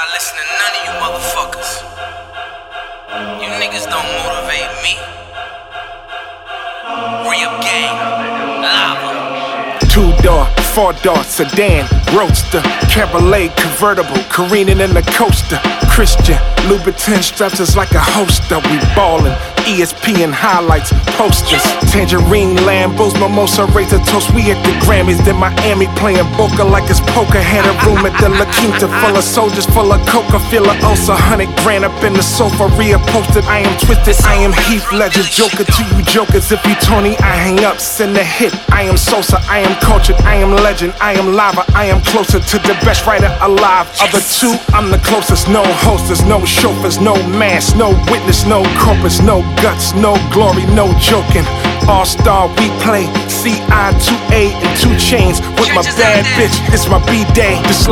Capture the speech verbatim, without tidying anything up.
I listen to none of you motherfuckers. You niggas don't motivate me. Re-up gang, lava. Two-door, four-door sedan, roadster, Cabriolet convertible, careening in the coaster. Christian, Louboutin straps us like a holster. We ballin', E S P N highlights, posters. Tangerine Lambos, mimosa, razor toast. We at the Grammys, then Miami playing Boca like it's poker. Had a room at the La Quinta full of soldiers, full of coca. Feel a ounce, a hundred grand up in the sofa. Rhea posted, I am twisted, I am Heath Ledger. Joker to you jokers, if you Tony, I hang up, send a hit. I am Sosa, I am cultured, I am legend, I am lava. I am closer to the best writer alive. Other two, I'm the closest. No hostess, no chauffeurs, no mask, no witness, no corpus, no guts, no glory, no joking. All-star, we play C I two A and two chains with my bad bitch. It's my B-day.